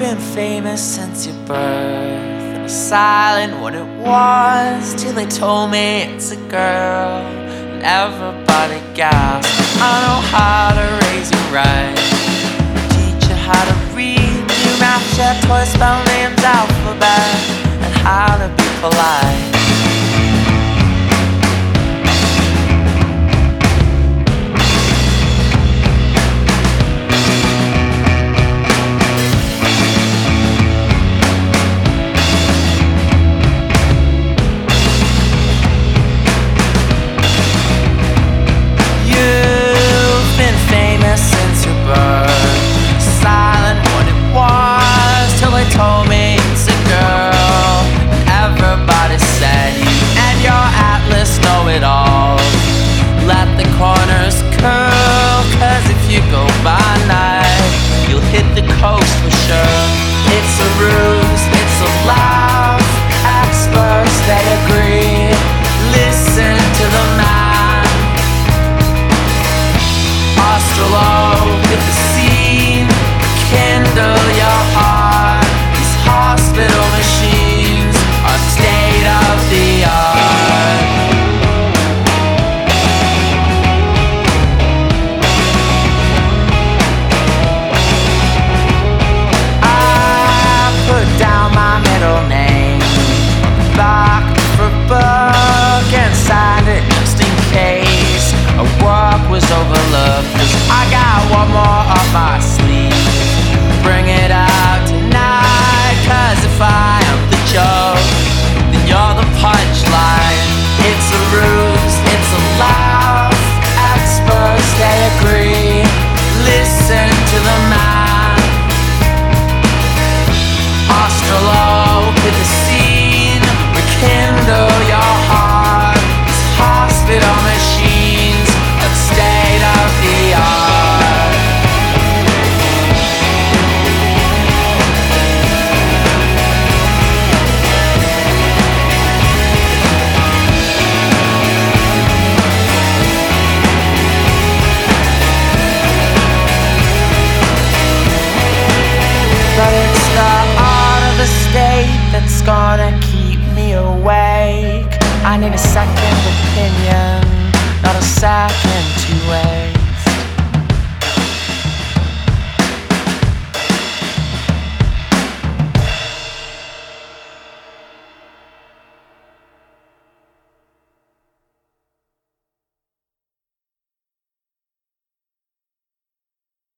been famous since your birth, and was silent what it was till they told me it's a girl. And everybody gasped. I know how to raise you right, teach you how to read, do math, share toys, spell names, alphabet, and how to be polite. Told me it's a girl, and everybody said you and your atlas know it all. Let the corners curl, cause if you go by night, you'll hit the coast for sure. It's a ruse, it's a laugh, experts they agree. Listen to the man. Australo with the scene, kindle your heart. Hospital machines are state of the art. I put down my middle name on the back of a book and signed it just in case a work was overlooked. 'Cause I got one more up my sleeve. Bring it out tonight. 'Cause if I am the joke, then you're the punchline. It's a ruse, it's a laugh, experts they agree. Listen to the man. Australo with the scene, rekindle your heart. These hospital machines are the state of the art. But it's the art of the state that's gonna keep me awake. I need a second opinion, not a second to wait.